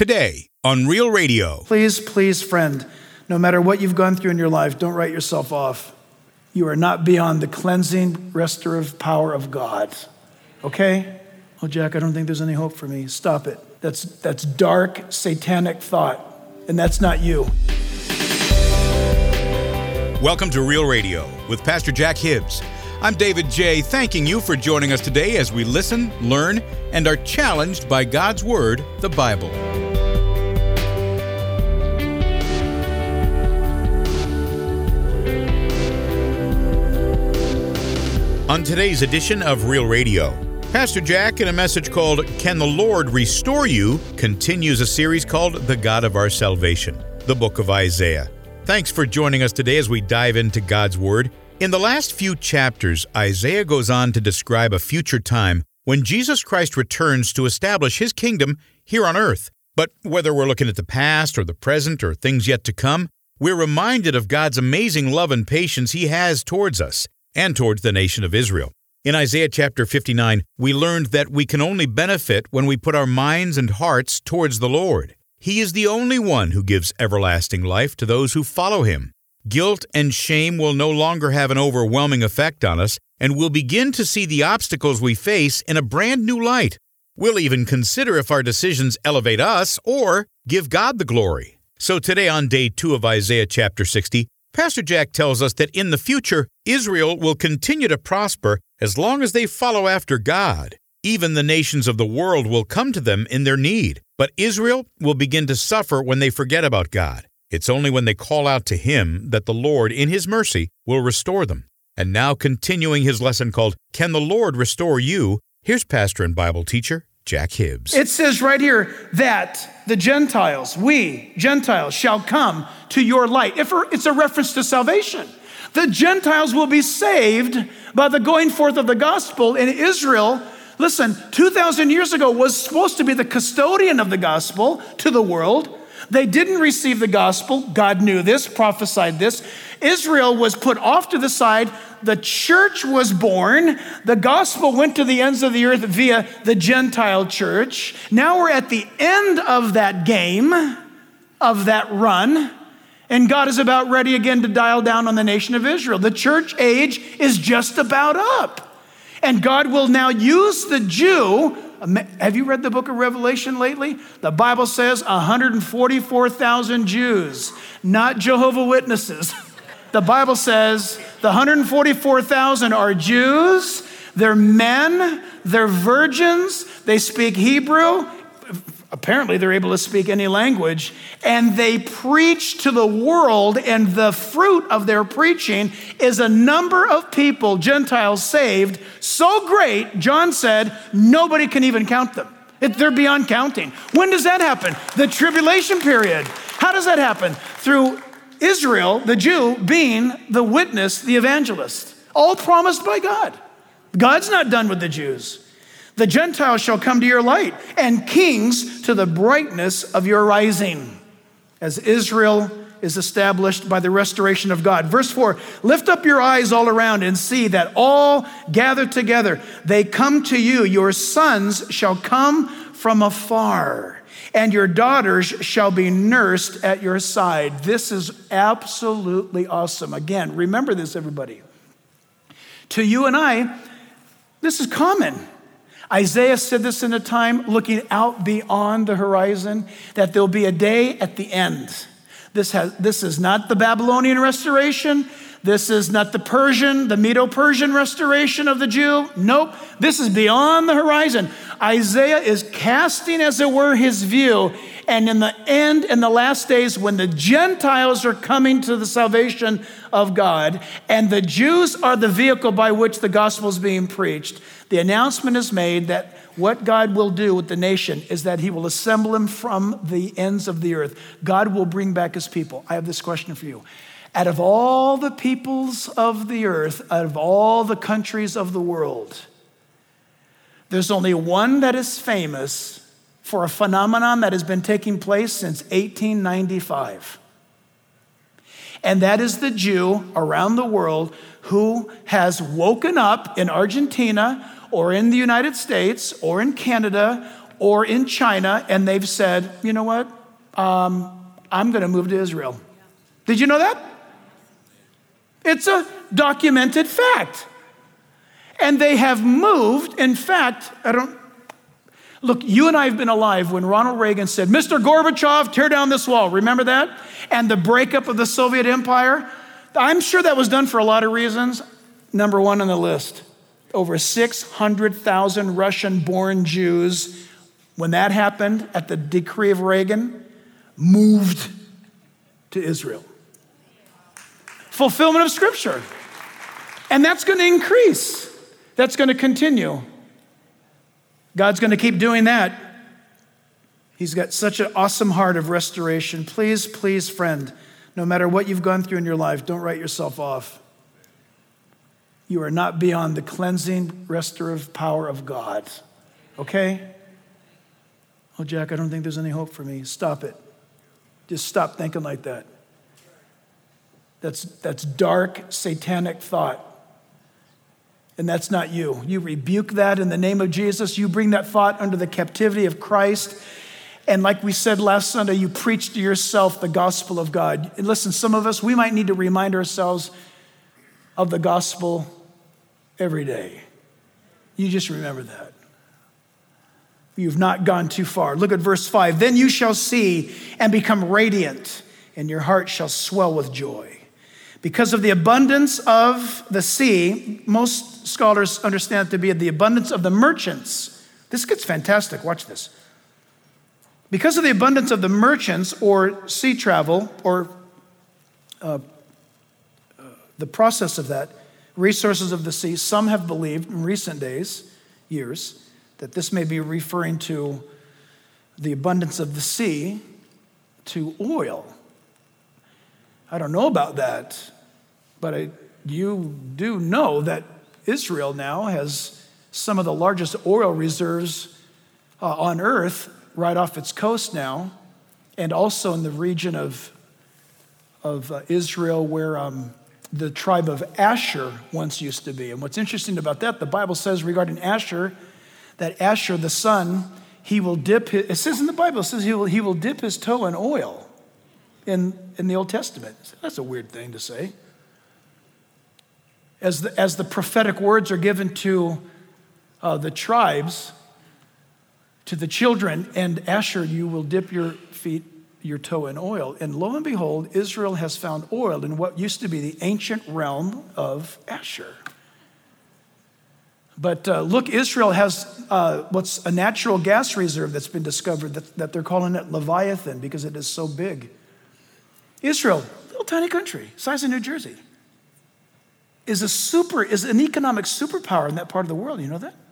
today on Real Radio. Please, friend, no matter what you've gone through in your life, don't write yourself off. You are not beyond the cleansing, restorative power of God. Okay? Oh, Jack, I don't think there's any hope for me. Stop it. That's dark, satanic thought, and that's not you. Welcome to Real Radio with Pastor Jack Hibbs. I'm David J., thanking you for joining us today as we listen, learn, and are challenged by God's Word, the Bible. On today's edition of Real Radio, Pastor Jack, in a message called Can the Lord Restore You?, continues a series called The God of Our Salvation, the book of Isaiah. Thanks for joining us today as we dive into God's Word. In the last few chapters, Isaiah goes on to describe a future time when Jesus Christ returns to establish His kingdom here on earth. But whether we're looking at the past or the present or things yet to come, we're reminded of God's amazing love and patience He has towards us and towards the nation of Israel. In Isaiah chapter 59, we learned that we can only benefit when we put our minds and hearts towards the Lord. He is the only one who gives everlasting life to those who follow Him. Guilt and shame will no longer have an overwhelming effect on us, and we'll begin to see the obstacles we face in a brand new light. We'll even consider if our decisions elevate us or give God the glory. So today on day 2 of Isaiah chapter 60, Pastor Jack tells us that in the future, Israel will continue to prosper as long as they follow after God. Even the nations of the world will come to them in their need, but Israel will begin to suffer when they forget about God. It's only when they call out to Him that the Lord, in His mercy, will restore them. And now, continuing his lesson called Can the Lord Restore You?, here's pastor and Bible teacher Jack Hibbs. It says right here that the Gentiles, we Gentiles, shall come to your light. It's a reference to salvation. The Gentiles will be saved by the going forth of the gospel. In Israel, listen, 2,000 years ago was supposed to be the custodian of the gospel to the world. They didn't receive the gospel. God knew this, prophesied this. Israel was put off to the side. The church was born. The gospel went to the ends of the earth via the Gentile church. Now we're at the end of that game, of that run, and God is about ready again to dial down on the nation of Israel. The church age is just about up. And God will now use the Jew. Have you read the book of Revelation lately? The Bible says 144,000 Jews, not Jehovah's Witnesses. The Bible says the 144,000 are Jews, they're men, they're virgins, they speak Hebrew. Apparently they're able to speak any language, and they preach to the world, and the fruit of their preaching is a number of people, Gentiles, saved, so great, John said, nobody can even count them. They're beyond counting. When does that happen? The tribulation period. How does that happen? Through Israel, the Jew, being the witness, the evangelist, all promised by God. God's not done with the Jews. The Gentiles shall come to your light, and kings to the brightness of your rising. As Israel is established by the restoration of God. Verse 4, lift up your eyes all around and see that all gather together. They come to you. Your sons shall come from afar, and your daughters shall be nursed at your side. This is absolutely awesome. Again, remember this, everybody. To you and I, this is common. Isaiah said this in a time looking out beyond the horizon, that there'll be a day at the end. This is not the Babylonian restoration. This is not the Medo-Persian restoration of the Jew. Nope, this is beyond the horizon. Isaiah is casting, as it were, his view. And in the end, in the last days, when the Gentiles are coming to the salvation of God, and the Jews are the vehicle by which the gospel is being preached, the announcement is made that what God will do with the nation is that He will assemble them from the ends of the earth. God will bring back His people. I have this question for you. Out of all the peoples of the earth, out of all the countries of the world, there's only one that is famous for a phenomenon that has been taking place since 1895. And that is the Jew around the world who has woken up in Argentina or in the United States or in Canada or in China, and they've said, you know what? I'm going to move to Israel. Did you know that? It's a documented fact. And they have moved. In fact, look, you and I have been alive when Ronald Reagan said, Mr. Gorbachev, tear down this wall. Remember that? And the breakup of the Soviet Empire. I'm sure that was done for a lot of reasons. Number one on the list, over 600,000 Russian-born Jews, when that happened at the decree of Reagan, moved to Israel. Fulfillment of Scripture. And that's going to increase. That's going to continue. God's going to keep doing that. He's got such an awesome heart of restoration. Please, please, friend, no matter what you've gone through in your life, don't write yourself off. You are not beyond the cleansing, restorative power of God. Okay? Oh, Jack, I don't think there's any hope for me. Stop it. Just stop thinking like that. That's dark, satanic thought. And that's not you. You rebuke that in the name of Jesus. You bring that thought under the captivity of Christ. And like we said last Sunday, you preach to yourself the gospel of God. And listen, some of us, we might need to remind ourselves of the gospel every day. You just remember that. You've not gone too far. Look at verse 5. Then you shall see and become radiant, and your heart shall swell with joy. Because of the abundance of the sea, most scholars understand it to be the abundance of the merchants. This gets fantastic. Watch this. Because of the abundance of the merchants or sea travel or the process of that, resources of the sea, some have believed in recent years, that this may be referring to the abundance of the sea to oil. I don't know about that, but you do know that Israel now has some of the largest oil reserves on earth right off its coast now, and also in the region of Israel where the tribe of Asher once used to be. And what's interesting about that, the Bible says regarding Asher, that Asher, the son, it says in the Bible, it says he will dip his toe in oil in the Old Testament. That's a weird thing to say. As the prophetic words are given to the tribes, to the children, and Asher, you will dip your toe in oil. And lo and behold, Israel has found oil in what used to be the ancient realm of Asher. But look, Israel has what's a natural gas reserve that's been discovered that they're calling it Leviathan because it is so big. Israel, little tiny country, size of New Jersey, is an economic superpower in that part of the world. You know that?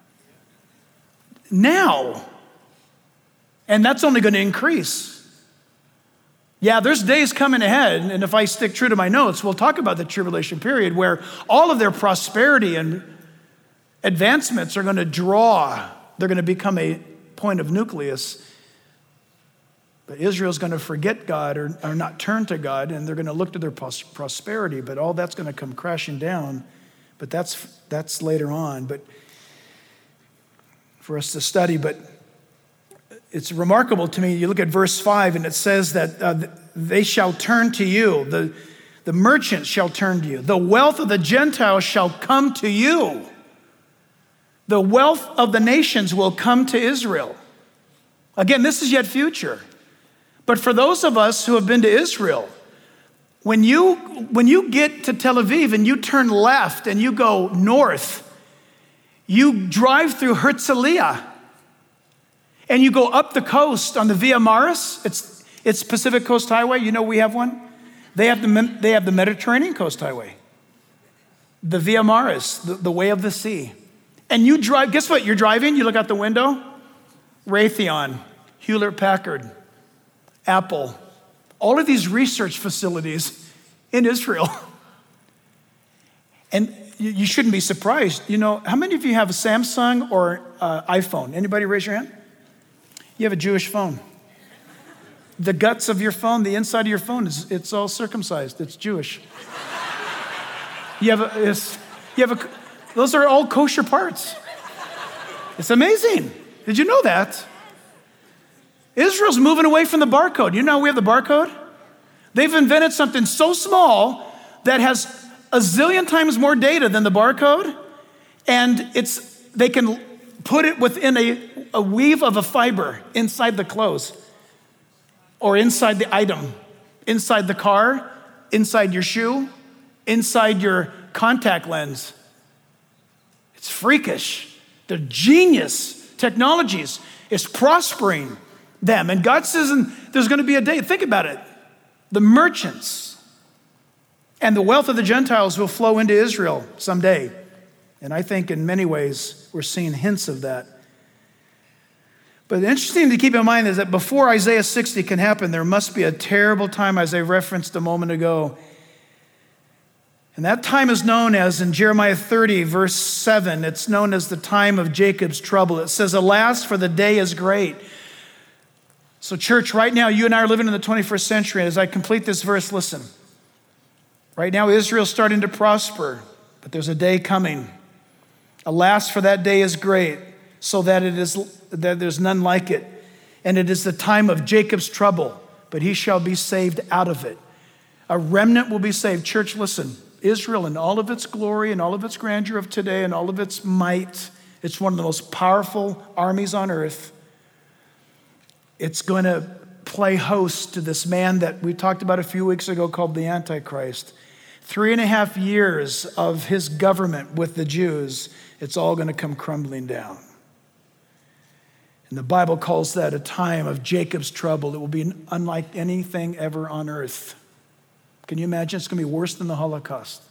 Now. And that's only going to increase. Yeah, there's days coming ahead, and if I stick true to my notes, we'll talk about the tribulation period where all of their prosperity and advancements are going to they're going to become a point of nucleus. But Israel's going to forget God or not turn to God, and they're going to look to their prosperity, but all that's going to come crashing down. But that's later on, but for us to study. But it's remarkable to me. You look at verse 5, and it says that they shall turn to you. The merchants shall turn to you. The wealth of the Gentiles shall come to you. The wealth of the nations will come to Israel. Again, this is yet future. But for those of us who have been to Israel, when you get to Tel Aviv and you turn left and you go north, you drive through Herzliya and you go up the coast on the Via Maris. It's Pacific Coast Highway. You know we have one. They have the Mediterranean Coast Highway, the Via Maris, the way of the sea. And you drive. Guess what? You're driving. You look out the window. Raytheon, Hewlett-Packard, Apple, all of these research facilities in Israel. And you shouldn't be surprised. You know, how many of you have a Samsung or iPhone? Anybody raise your hand? You have a Jewish phone. The guts of your phone, the inside of your phone, it's all circumcised. It's Jewish. Those are all kosher parts. It's amazing. Did you know that? Israel's moving away from the barcode. You know how we have the barcode? They've invented something so small that has a zillion times more data than the barcode, and they can put it within a weave of a fiber inside the clothes or inside the item, inside the car, inside your shoe, inside your contact lens. It's freakish. They're genius technologies. It's prospering them. And God says there's going to be a day, think about it, the merchants and the wealth of the Gentiles will flow into Israel someday. And I think in many ways we're seeing hints of that. But interesting to keep in mind is that before Isaiah 60 can happen, there must be a terrible time, as I referenced a moment ago. And that time is known as, in Jeremiah 30, verse 7, it's known as the time of Jacob's trouble. It says, alas, for the day is great. So church, right now, you and I are living in the 21st century. And as I complete this verse, listen. Right now, Israel's starting to prosper, but there's a day coming. Alas, for that day is great, so that there's none like it. And it is the time of Jacob's trouble, but he shall be saved out of it. A remnant will be saved. Church, listen. Israel in all of its glory and all of its grandeur of today and all of its might, it's one of the most powerful armies on earth. It's going to play host to this man that we talked about a few weeks ago called the Antichrist. 3.5 years of his government with the Jews, it's all going to come crumbling down. And the Bible calls that a time of Jacob's trouble. It will be unlike anything ever on earth. Can you imagine? It's going to be worse than the Holocaust.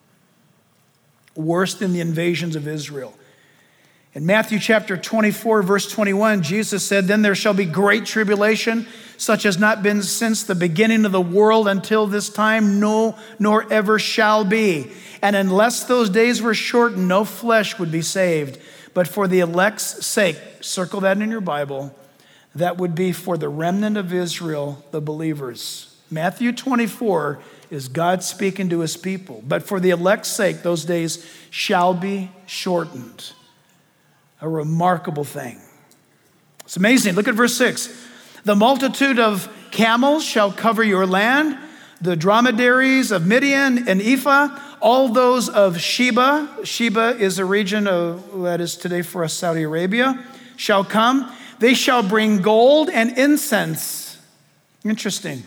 Worse than the invasions of Israel. In Matthew chapter 24, verse 21, Jesus said, then there shall be great tribulation, such as not been since the beginning of the world until this time, no, nor ever shall be. And unless those days were shortened, no flesh would be saved. But for the elect's sake, circle that in your Bible, that would be for the remnant of Israel, the believers. Matthew 24 is God speaking to his people. But for the elect's sake, those days shall be shortened. A remarkable thing. It's amazing. Look at verse 6. The multitude of camels shall cover your land, the dromedaries of Midian and Ephah, all those of Sheba. Sheba is a region that is today for us Saudi Arabia, shall come. They shall bring gold and incense. Interesting.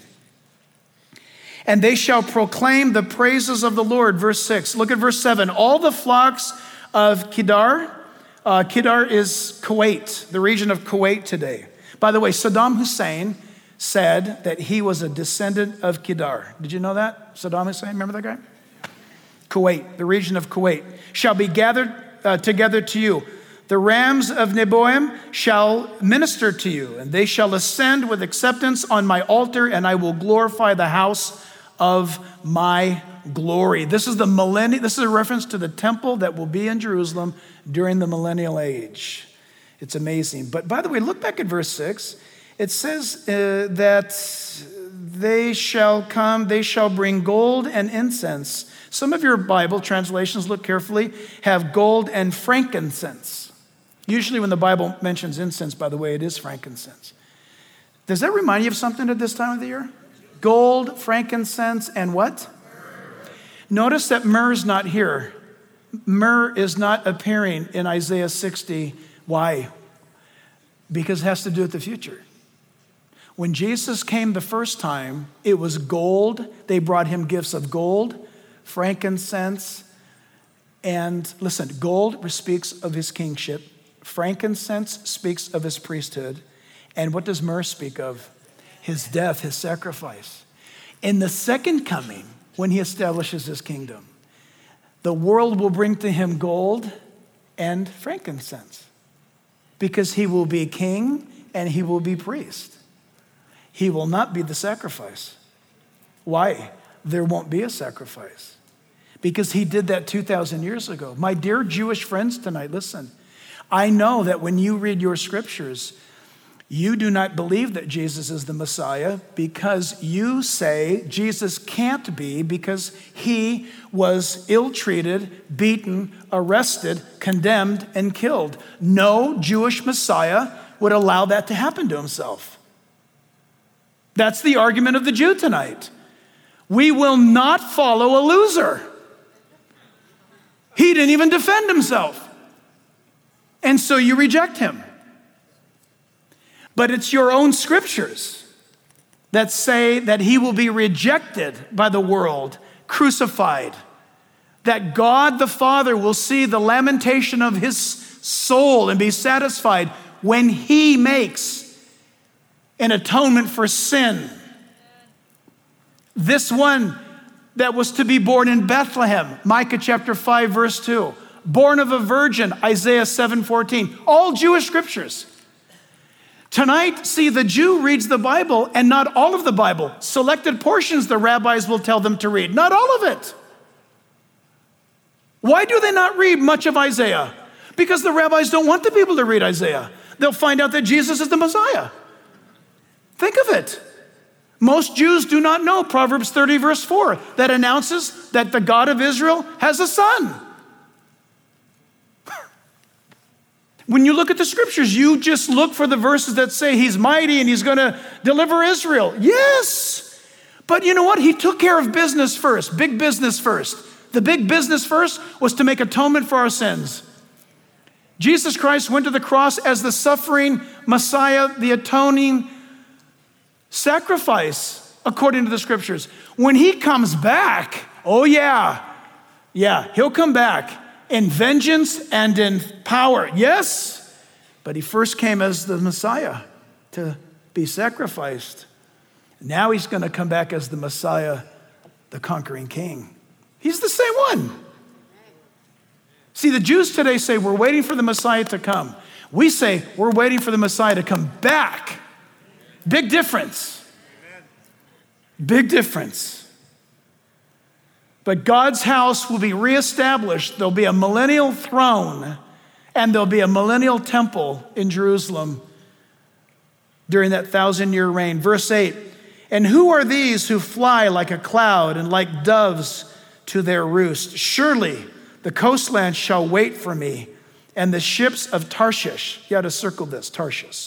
And they shall proclaim the praises of the Lord. Verse 6. Look at verse 7. All the flocks of Kedar. Kedar is Kuwait, the region of Kuwait today. By the way, Saddam Hussein said that he was a descendant of Kedar. Did you know that? Saddam Hussein, remember that guy? Kuwait, the region of Kuwait, shall be gathered together to you. The rams of Neboim shall minister to you, and they shall ascend with acceptance on my altar, and I will glorify the house of my glory. This is a reference to the temple that will be in Jerusalem during the millennial age. It's amazing. But by the way, look back at verse 6. It says that they shall come, they shall bring gold and incense. Some of your Bible translations, look carefully, have gold and frankincense. Usually when the Bible mentions incense, by the way, it is frankincense. Does that remind you of something at this time of the year? Gold, frankincense, and what? Notice that myrrh is not here. Myrrh is not appearing in Isaiah 60. Why? Because it has to do with the future. When Jesus came the first time, it was gold. They brought him gifts of gold, frankincense, and listen, gold speaks of his kingship. Frankincense speaks of his priesthood. And what does myrrh speak of? His death, his sacrifice. In the second coming, when he establishes his kingdom, the world will bring to him gold and frankincense because he will be king and he will be priest. He will not be the sacrifice. Why? There won't be a sacrifice because he did that 2,000 years ago. My dear Jewish friends tonight, listen, I know that when you read your scriptures, you do not believe that Jesus is the Messiah because you say Jesus can't be because he was ill-treated, beaten, arrested, condemned, and killed. No Jewish Messiah would allow that to happen to himself. That's the argument of the Jew tonight. We will not follow a loser. He didn't even defend himself. And so you reject him. But it's your own scriptures that say that he will be rejected by the world, crucified, that God the Father will see the lamentation of his soul and be satisfied when he makes an atonement for sin. This one that was to be born in Bethlehem, Micah chapter 5, verse 2. Born of a virgin, Isaiah 7:14. All Jewish scriptures. Tonight, see, the Jew reads the Bible and not all of the Bible. Selected portions the rabbis will tell them to read, not all of it. Why do they not read much of Isaiah? Because the rabbis don't want the people to read Isaiah. They'll find out that Jesus is the Messiah. Think of it. Most Jews do not know Proverbs 30, verse 4, that announces that the God of Israel has a son. When you look at the scriptures, you just look for the verses that say he's mighty and he's going to deliver Israel. Yes. But you know what? He took care of business first, big business first. The big business first was to make atonement for our sins. Jesus Christ went to the cross as the suffering Messiah, the atoning sacrifice, according to the scriptures. When he comes back, oh yeah, he'll come back in vengeance and in power. Yes, but he first came as the Messiah to be sacrificed. Now he's going to come back as the Messiah, the conquering king. He's the same one. See, the Jews today say we're waiting for the Messiah to come. We say we're waiting for the Messiah to come back. Big difference. Big difference. But God's house will be reestablished. There'll be a millennial throne and there'll be a millennial temple in Jerusalem during that 1,000-year reign. Verse 8, and who are these who fly like a cloud and like doves to their roost? Surely the coastland shall wait for me, and the ships of Tarshish, you got to circle this, Tarshish,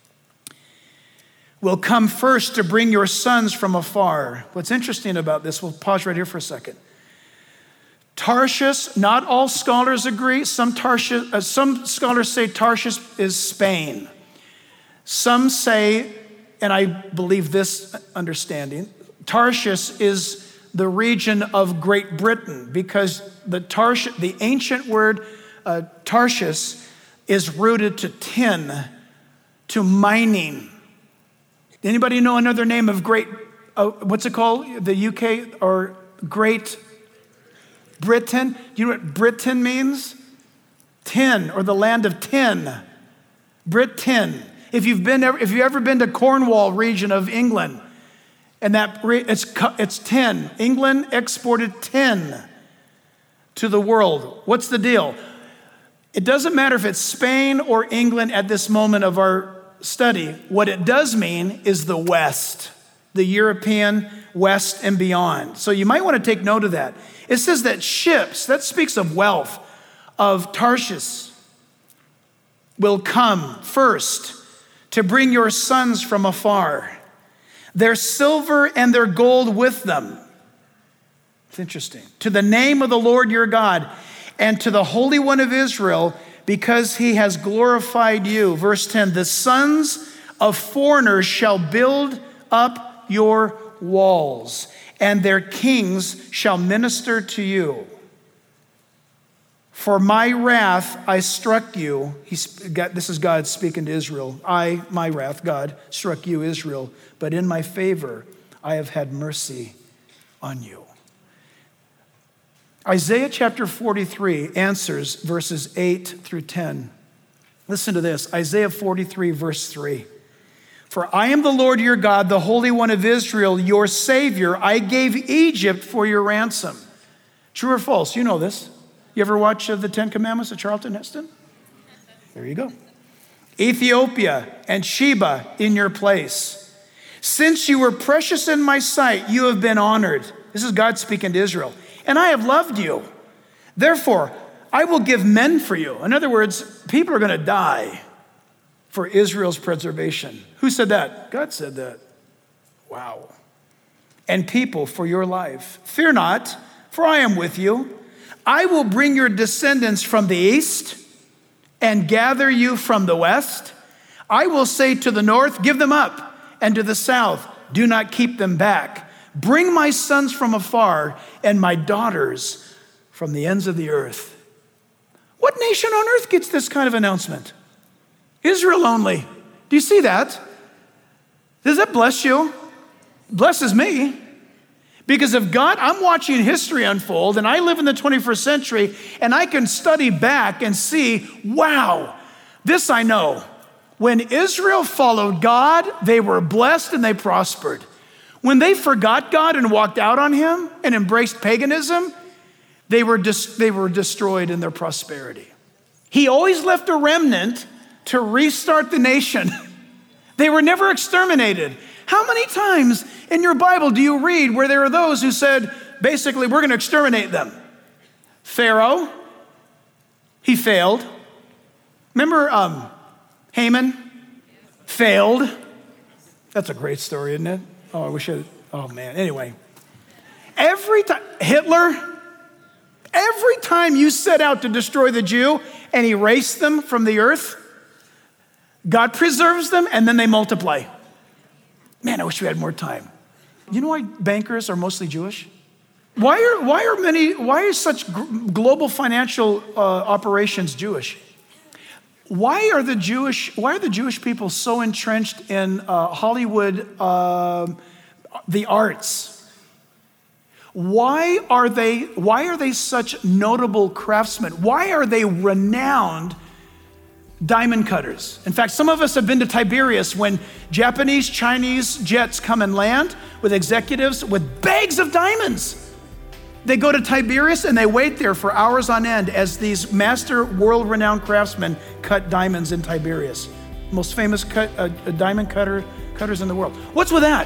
will come first to bring your sons from afar. What's interesting about this, we'll pause right here for a second. Tarshish, not all scholars agree. Some scholars say Tarshish is Spain. Some say, and I believe this understanding, Tarshish is the region of Great Britain, because the ancient word Tarshish is rooted to tin, to mining. Anybody know another name of what's it called? The UK or Great Britain? Do you know what Britain means? Tin, or the land of tin. Britain. If you've ever been to Cornwall region of England, and it's tin. England exported tin to the world. What's the deal? It doesn't matter if it's Spain or England at this moment of our study. What it does mean is the West, the European West and beyond. So you might want to take note of that. It says that ships, that speaks of wealth, of Tarshish, will come first to bring your sons from afar, their silver and their gold with them. It's interesting. To the name of the Lord your God and to the Holy One of Israel, because he has glorified you. Verse 10, the sons of foreigners shall build up your walls, and their kings shall minister to you. For my wrath I struck you. This is God speaking to Israel. My wrath, God, struck you, Israel, but in my favor I have had mercy on you. Isaiah chapter 43 answers verses 8 through 10. Listen to this, Isaiah 43 verse 3. For I am the Lord your God, the Holy One of Israel, your Savior. I gave Egypt for your ransom. True or false? You know this. You ever watch the Ten Commandments of Charlton Heston? There you go. Ethiopia and Sheba in your place. Since you were precious in my sight, you have been honored. This is God speaking to Israel. And I have loved you. Therefore, I will give men for you. In other words, people are going to die for Israel's preservation. Who said that? God said that. Wow. And people for your life. Fear not, for I am with you. I will bring your descendants from the east and gather you from the west. I will say to the north, give them up, and to the south, do not keep them back. Bring my sons from afar and my daughters from the ends of the earth. What nation on earth gets this kind of announcement? Israel only. Do you see that? Does that bless you? Blesses me. Because if God, I'm watching history unfold, and I live in the 21st century, and I can study back and see, wow, this I know. When Israel followed God, they were blessed and they prospered. When they forgot God and walked out on him and embraced paganism, they were destroyed in their prosperity. He always left a remnant to restart the nation. They were never exterminated. How many times in your Bible do you read where there are those who said, basically, we're going to exterminate them? Pharaoh, he failed. Remember Haman? Failed. That's a great story, isn't it? Oh, I wish oh man, anyway. Every time, Hitler, every time you set out to destroy the Jew and erase them from the earth, God preserves them and then they multiply. Man, I wish we had more time. You know why bankers are mostly Jewish? Why are such global financial operations Jewish? Why are the Jewish people so entrenched in Hollywood, the arts? Why are they such notable craftsmen? Why are they renowned diamond cutters? In fact, some of us have been to Tiberias when Japanese, Chinese jets come and land with executives with bags of diamonds. They go to Tiberias and they wait there for hours on end as these master world-renowned craftsmen cut diamonds in Tiberias. Most famous diamond cutters in the world. What's with that?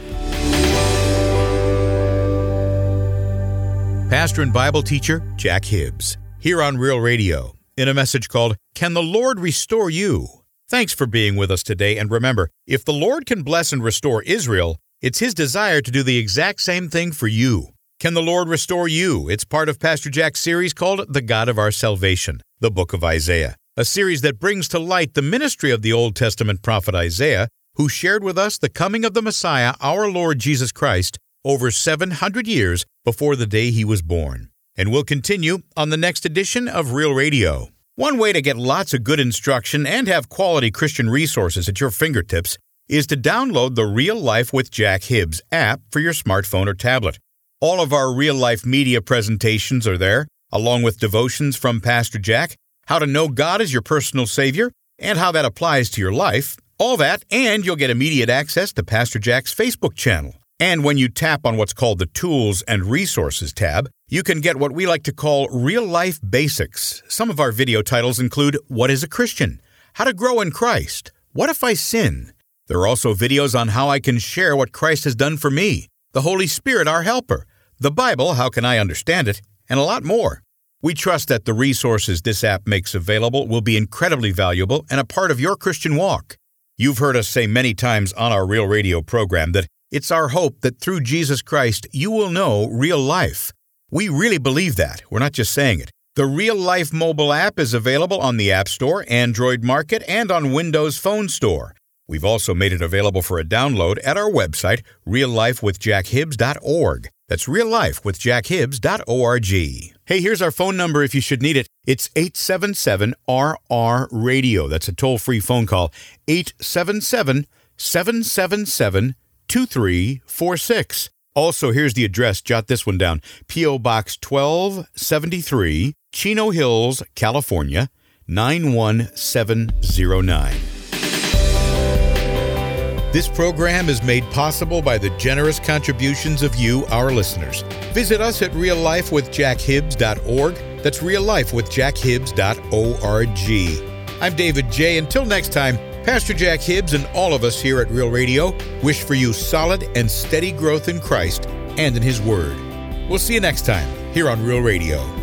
Pastor and Bible teacher Jack Hibbs, here on Real Radio, in a message called, Can the Lord Restore You? Thanks for being with us today, and remember, if the Lord can bless and restore Israel, it's His desire to do the exact same thing for you. Can the Lord restore you? It's part of Pastor Jack's series called The God of Our Salvation, the book of Isaiah, a series that brings to light the ministry of the Old Testament prophet Isaiah, who shared with us the coming of the Messiah, our Lord Jesus Christ, over 700 years before the day He was born. And we'll continue on the next edition of Real Radio. One way to get lots of good instruction and have quality Christian resources at your fingertips is to download the Real Life with Jack Hibbs app for your smartphone or tablet. All of our real-life media presentations are there, along with devotions from Pastor Jack, how to know God as your personal Savior, and how that applies to your life. All that, and you'll get immediate access to Pastor Jack's Facebook channel. And when you tap on what's called the Tools and Resources tab, you can get what we like to call real-life basics. Some of our video titles include What is a Christian? How to Grow in Christ? What if I sin? There are also videos on how I can share what Christ has done for me, the Holy Spirit, our helper, the Bible, how can I understand it, and a lot more. We trust that the resources this app makes available will be incredibly valuable and a part of your Christian walk. You've heard us say many times on our Real Radio program that it's our hope that through Jesus Christ you will know real life. We really believe that. We're not just saying it. The Real Life mobile app is available on the App Store, Android Market, and on Windows Phone Store. We've also made it available for a download at our website, reallifewithjackhibbs.org. That's reallifewithjackhibbs.org. Hey, here's our phone number if you should need it. It's 877-RR-RADIO. That's a toll-free phone call. 877-777-2346. Also, here's the address. Jot this one down. P.O. Box 1273, Chino Hills, California, 91709. This program is made possible by the generous contributions of you, our listeners. Visit us at reallifewithjackhibbs.org. That's reallifewithjackhibbs.org. I'm David J. Until next time, Pastor Jack Hibbs and all of us here at Real Radio wish for you solid and steady growth in Christ and in His Word. We'll see you next time here on Real Radio.